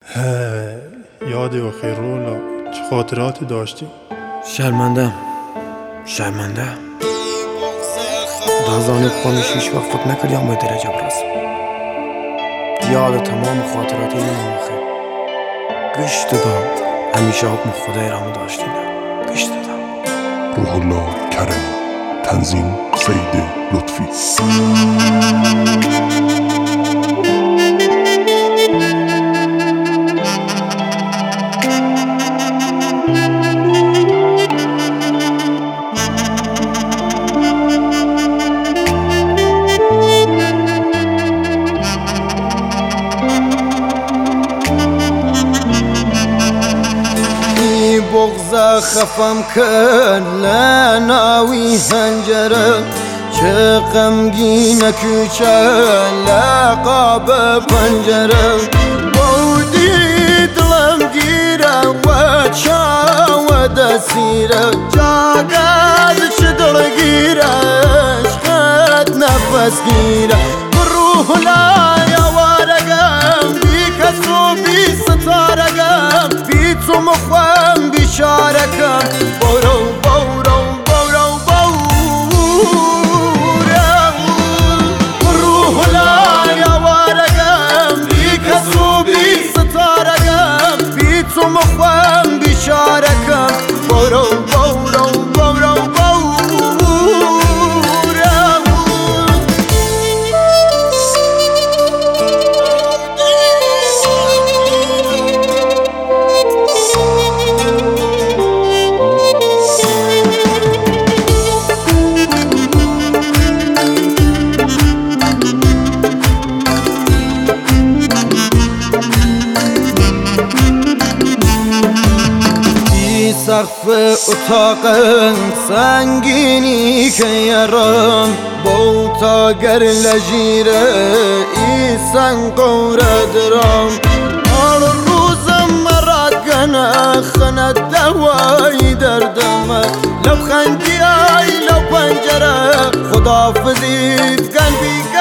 یادی و خیر رولا، چه خاطراتی داشتی؟ شرمنده دازانه پامیش هیچ وقت فکر نکردیم به درجه برسم. یاد تمام خاطرات این آخه گشت دادم. همیشه حکم خدای رامو داشتیم. گشت دادم. روح الله کرمی، تنظیم سید لطفی. بغض خفم کرد لناوی هنجره، چه غمگین کوچه لقاب پنجره. بودی دلم گیره و چاو دسیره، جاگز چه دلگیره عشقت نفس گیره. روح لای وارگم بی کس و بی ستارگم، بی تو مخوام بیچارکم. برو برو برو برو روح لای وارگم بی کس و بی ستارگم، بی تو مخوام بیچارکم. برو برو برو برو سقف اتاقم سنگینی که یارم، بوتا گر لجیره ای سنگوره درم. آن روزم مرا خند دوای دردم، لبخندی ای لب پنجره خدافزید کن بی